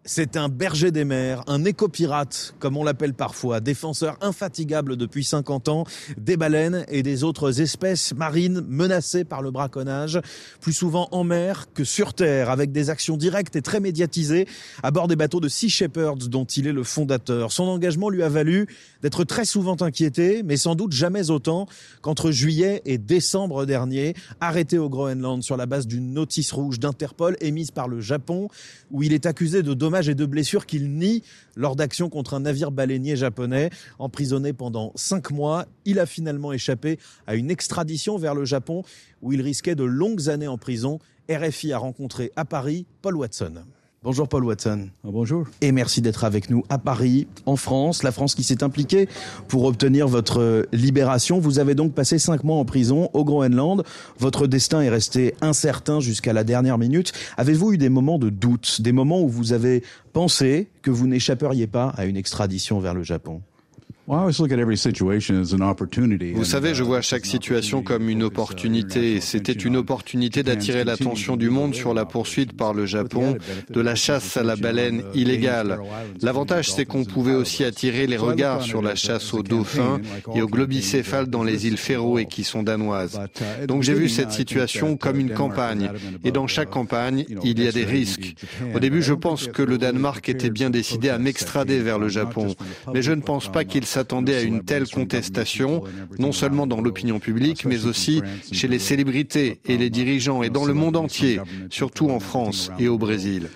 C'est un berger des mers, un éco-pirate, comme on l'appelle parfois, défenseur infatigable depuis 50 ans des baleines et des autres espèces marines menacées par le braconnage, plus souvent en mer que sur terre, avec des actions directes et très médiatisées à bord des bateaux de Sea Shepherd dont il est le fondateur. Son engagement lui a valu d'être très souvent inquiété, mais sans doute jamais autant qu'entre juillet et décembre dernier, arrêté au Groenland sur la base d'une notice rouge d'Interpol émise par le Japon, où il est accusé de dommages et de blessures qu'il nie lors d'actions contre un navire baleinier japonais. Emprisonné pendant 5 mois, il a finalement échappé à une extradition vers le Japon où il risquait de longues années en prison. RFI a rencontré à Paris Paul Watson. Bonjour Paul Watson. Bonjour. Et merci d'être avec nous à Paris, en France. La France qui s'est impliquée pour obtenir votre libération. Vous avez donc passé 5 mois en prison au Groenland. Votre destin est resté incertain jusqu'à la dernière minute. Avez-vous eu des moments de doute, des moments où vous avez pensé que vous n'échapperiez pas à une extradition vers le Japon ? Vous savez, je vois chaque situation comme une opportunité. C'était une opportunité d'attirer l'attention du monde sur la poursuite par le Japon de la chasse à la baleine illégale. L'avantage, c'est qu'on pouvait aussi attirer les regards sur la chasse aux dauphins et aux globicéphales dans les îles Féroé qui sont danoises. Donc j'ai vu cette situation comme une campagne. Et dans chaque campagne, il y a des risques. Au début, je pense que le Danemark était bien décidé à m'extrader vers le Japon. Mais je ne pense pas qu'il s'attendait à une telle contestation, non seulement dans l'opinion publique, mais aussi chez les célébrités et les dirigeants et dans le monde entier, surtout en France et au Brésil.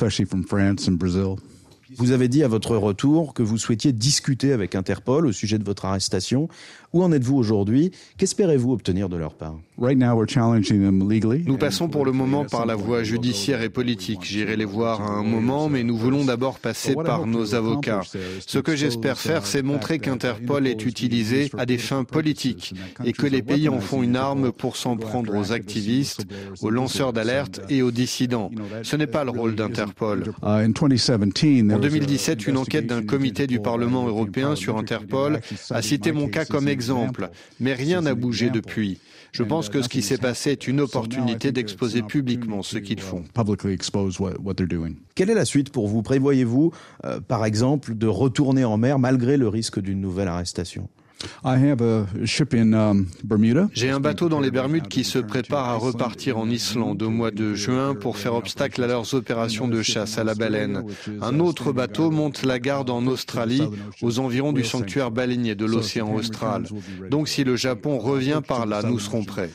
Vous avez dit à votre retour que vous souhaitiez discuter avec Interpol au sujet de votre arrestation. Où en êtes-vous aujourd'hui ? Qu'espérez-vous obtenir de leur part ? Nous passons pour le moment par la voie judiciaire et politique. J'irai les voir à un moment, mais nous voulons d'abord passer par nos avocats. Ce que j'espère faire, c'est montrer qu'Interpol est utilisé à des fins politiques et que les pays en font une arme pour s'en prendre aux activistes, aux lanceurs d'alerte et aux dissidents. Ce n'est pas le rôle d'Interpol. En 2017, une enquête d'un comité du Parlement européen sur Interpol a cité mon cas comme exemple, mais rien n'a bougé depuis. Je pense que ce qui s'est passé est une opportunité d'exposer publiquement ce qu'ils font. Quelle est la suite pour vous ? Prévoyez-vous, par exemple, de retourner en mer malgré le risque d'une nouvelle arrestation ? J'ai un bateau dans les Bermudes qui se prépare à repartir en Islande au mois de juin pour faire obstacle à leurs opérations de chasse à la baleine. Un autre bateau monte la garde en Australie, aux environs du sanctuaire baleinier de l'océan Austral. Donc si le Japon revient par là, nous serons prêts.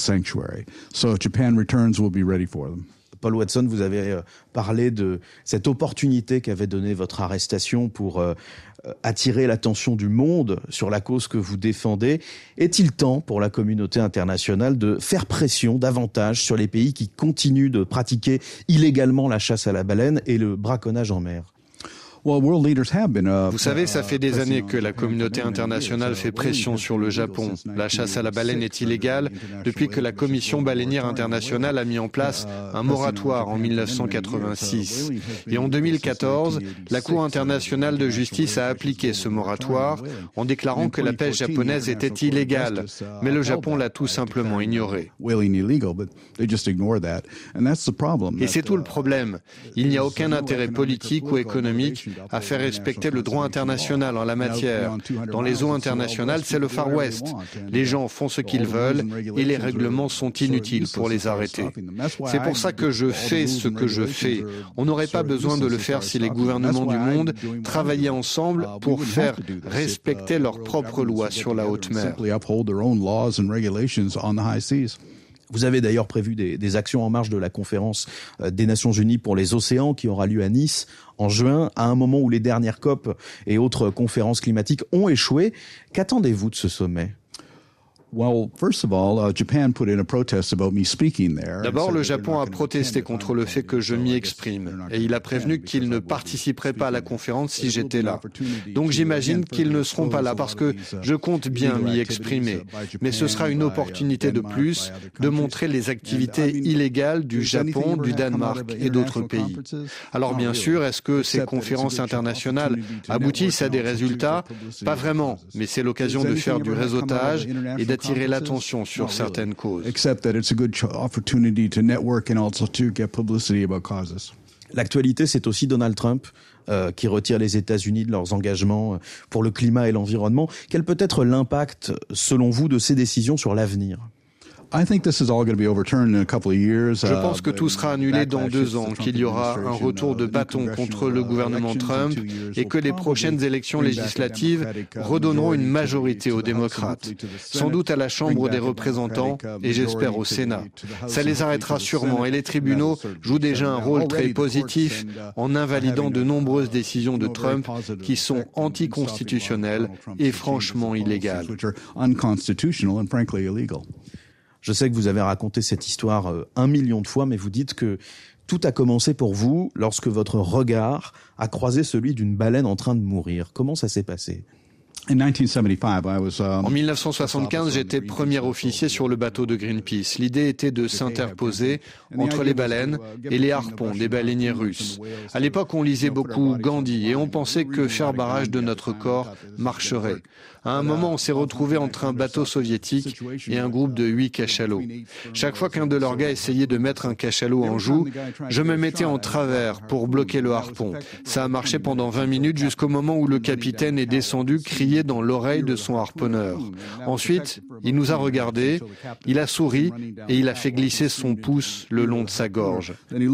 Paul Watson, vous avez parlé de cette opportunité qu'avait donnée votre arrestation pour attirer l'attention du monde sur la cause que vous défendez. Est-il temps pour la communauté internationale de faire pression davantage sur les pays qui continuent de pratiquer illégalement la chasse à la baleine et le braconnage en mer ? Vous savez, ça fait des années que la communauté internationale fait pression sur le Japon. La chasse à la baleine est illégale depuis que la Commission baleinière internationale a mis en place un moratoire en 1986. Et en 2014, la Cour internationale de justice a appliqué ce moratoire en déclarant que la pêche japonaise était illégale. Mais le Japon l'a tout simplement ignoré. Et c'est tout le problème. Il n'y a aucun intérêt politique ou économique à faire respecter le droit international en la matière. Dans les eaux internationales, c'est le Far West. Les gens font ce qu'ils veulent et les règlements sont inutiles pour les arrêter. C'est pour ça que je fais ce que je fais. On n'aurait pas besoin de le faire si les gouvernements du monde travaillaient ensemble pour faire respecter leurs propres lois sur la haute mer. Vous avez d'ailleurs prévu des actions en marge de la conférence des Nations Unies pour les océans qui aura lieu à Nice en juin, à un moment où les dernières COP et autres conférences climatiques ont échoué. Qu'attendez-vous de ce sommet ? D'abord, le Japon a protesté contre le fait que je m'y exprime et il a prévenu qu'il ne participerait pas à la conférence si j'étais là. Donc j'imagine qu'ils ne seront pas là parce que je compte bien m'y exprimer. Mais ce sera une opportunité de plus de montrer les activités illégales du Japon, du Danemark et d'autres pays. Alors bien sûr, est-ce que ces conférences internationales aboutissent à des résultats ? Pas vraiment, mais c'est l'occasion de faire du réseautage et d'attirer l'attention sur certaines causes. L'actualité, c'est aussi Donald Trump qui retire les États-Unis de leurs engagements pour le climat et l'environnement. Quel peut être l'impact, selon vous, de ces décisions sur l'avenir ? Je pense que tout sera annulé dans 2 ans, qu'il y aura un retour de bâton contre le gouvernement Trump et que les prochaines élections législatives redonneront une majorité aux démocrates. Sans doute à la Chambre des représentants et j'espère au Sénat. Ça les arrêtera sûrement et les tribunaux jouent déjà un rôle très positif en invalidant de nombreuses décisions de Trump qui sont anticonstitutionnelles et franchement illégales. Je sais que vous avez raconté cette histoire 1 million de fois, mais vous dites que tout a commencé pour vous lorsque votre regard a croisé celui d'une baleine en train de mourir. Comment ça s'est passé ? En 1975, j'étais premier officier sur le bateau de Greenpeace. L'idée était de s'interposer entre les baleines et les harpons des baleiniers russes. À l'époque, on lisait beaucoup Gandhi et on pensait que faire barrage de notre corps marcherait. À un moment, on s'est retrouvé entre un bateau soviétique et un groupe de 8 cachalots. Chaque fois qu'un de leurs gars essayait de mettre un cachalot en joue, je me mettais en travers pour bloquer le harpon. Ça a marché pendant 20 minutes jusqu'au moment où le capitaine est descendu crier dans l'oreille de son harponneur. Ensuite, il nous a regardés, il a souri et il a fait glisser son pouce le long de sa gorge.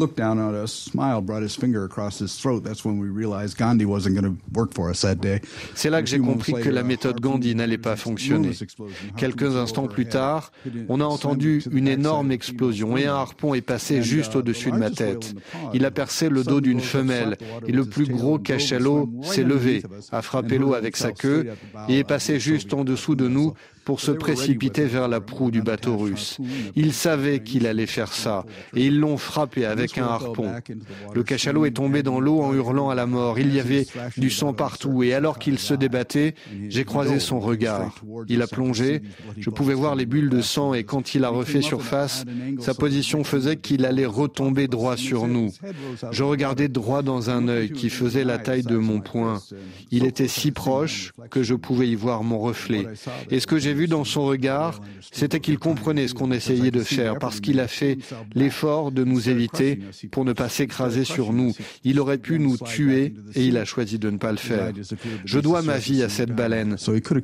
C'est là que j'ai compris que la méthode Gandhi n'allait pas fonctionner. Quelques instants plus tard, on a entendu une énorme explosion et un harpon est passé juste au-dessus de ma tête. Il a percé le dos d'une femelle et le plus gros cachalot s'est levé, a frappé l'eau avec sa queue et est passé juste en dessous de nous pour se précipiter vers la proue du bateau russe. Ils savaient qu'il allait faire ça et ils l'ont frappé avec un harpon. Le cachalot est tombé dans l'eau en hurlant à la mort. Il y avait du sang partout et alors qu'il se débattait, j'ai croisé son regard. Il a plongé, je pouvais voir les bulles de sang et quand il a refait surface, sa position faisait qu'il allait retomber droit sur nous. Je regardais droit dans un œil qui faisait la taille de mon poing. Il était si proche que je pouvais y voir mon reflet. Et ce que j'ai vu dans son regard, c'était qu'il comprenait ce qu'on essayait de faire parce qu'il a fait l'effort de nous éviter pour ne pas s'écraser sur nous. Il aurait pu nous tuer et il a choisi de ne pas le faire. Je dois ma vie à cette baleine.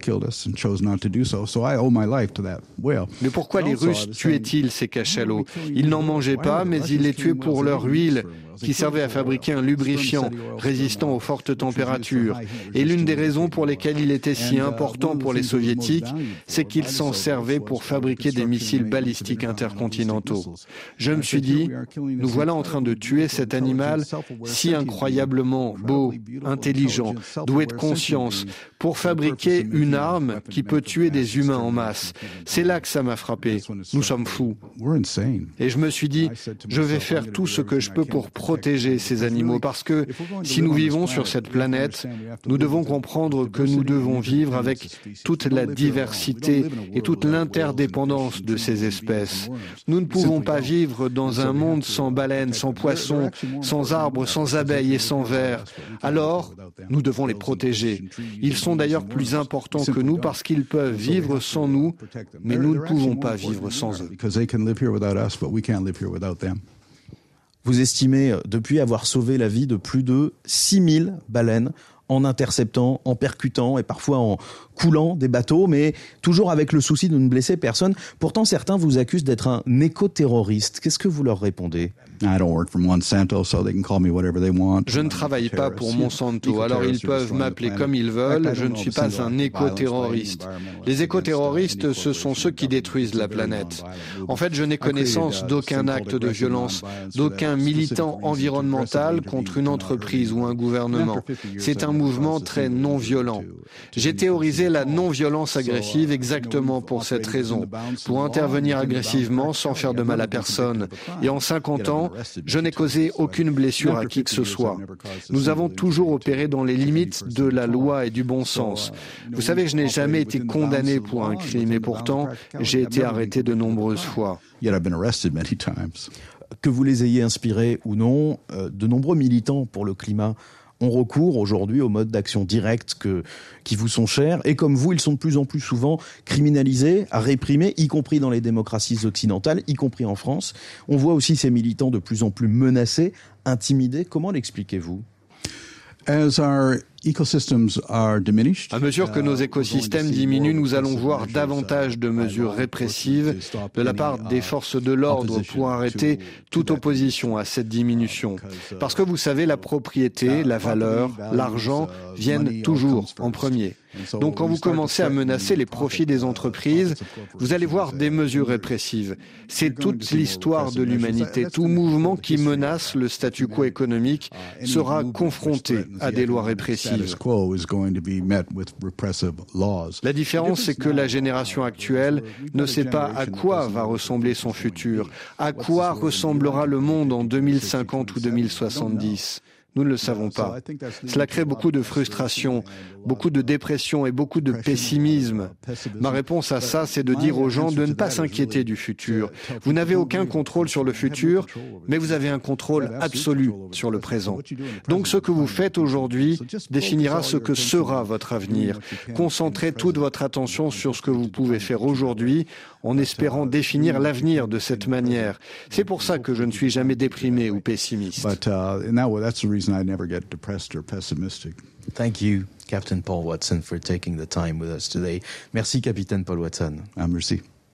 Mais pourquoi les Russes tuaient-ils ces cachalots ? Ils n'en mangeaient pas, mais ils les tuaient pour leur huile, qui servait à fabriquer un lubrifiant résistant aux fortes températures. Et l'une des raisons pour lesquelles il était si important pour les soviétiques, c'est qu'ils s'en servaient pour fabriquer des missiles balistiques intercontinentaux. Je me suis dit, nous voilà en train de tuer cet animal si incroyablement beau, intelligent, doué de conscience, pour fabriquer une arme qui peut tuer des humains en masse. C'est là que ça m'a frappé. Nous sommes fous. Et je me suis dit, je vais faire tout ce que je peux pour protéger ces animaux, parce que si nous vivons sur cette planète, nous devons comprendre que nous devons vivre avec toute la diversité et toute l'interdépendance de ces espèces. Nous ne pouvons pas vivre dans un monde sans baleines, sans poissons, sans arbres, sans abeilles et sans vers. Alors, nous devons les protéger. Ils sont d'ailleurs plus importants que nous parce qu'ils peuvent vivre sans nous, mais nous ne pouvons pas vivre sans eux. Vous estimez depuis avoir sauvé la vie de plus de 6000 baleines en interceptant, en percutant et parfois en coulant des bateaux, mais toujours avec le souci de ne blesser personne. Pourtant, certains vous accusent d'être un éco-terroriste. Qu'est-ce que vous leur répondez ? Je ne travaille pas pour Monsanto, alors ils peuvent m'appeler comme ils veulent. Je ne suis pas un éco-terroriste. Les éco-terroristes, ce sont ceux qui détruisent la planète. En fait, je n'ai connaissance d'aucun acte de violence, d'aucun militant environnemental contre une entreprise ou un gouvernement. C'est un mouvement très non-violent. J'ai théorisé la non-violence agressive exactement pour cette raison, pour intervenir agressivement sans faire de mal à personne. Et en 50 ans, je n'ai causé aucune blessure à qui que ce soit. Nous avons toujours opéré dans les limites de la loi et du bon sens. Vous savez, je n'ai jamais été condamné pour un crime et pourtant, j'ai été arrêté de nombreuses fois. Que vous les ayez inspirés ou non, de nombreux militants pour le climat ont recours aujourd'hui aux modes d'action directe qui vous sont chers. Et comme vous, ils sont de plus en plus souvent criminalisés, réprimés, y compris dans les démocraties occidentales, y compris en France. On voit aussi ces militants de plus en plus menacés, intimidés. Comment l'expliquez-vous ? À mesure que nos écosystèmes diminuent, nous allons voir davantage de mesures répressives de la part des forces de l'ordre pour arrêter toute opposition à cette diminution. Parce que vous savez, la propriété, la valeur, l'argent viennent toujours en premier. Donc quand vous commencez à menacer les profits des entreprises, vous allez voir des mesures répressives. C'est toute l'histoire de l'humanité. Tout mouvement qui menace le statu quo économique sera confronté à des lois répressives. La différence, c'est que la génération actuelle ne sait pas à quoi va ressembler son futur, à quoi ressemblera le monde en 2050 ou 2070. Nous ne le savons pas. Cela crée beaucoup de frustration, beaucoup de dépression et beaucoup de pessimisme. Ma réponse à ça, c'est de dire aux gens de ne pas s'inquiéter du futur. Vous n'avez aucun contrôle sur le futur, mais vous avez un contrôle absolu sur le présent. Donc ce que vous faites aujourd'hui définira ce que sera votre avenir. Concentrez toute votre attention sur ce que vous pouvez faire aujourd'hui en espérant définir l'avenir de cette manière. C'est pour ça que je ne suis jamais déprimé ou pessimiste. I never get depressed or pessimistic. Thank you, Captain Paul Watson, for taking the time with us today. Merci, Capitaine Paul Watson. Merci.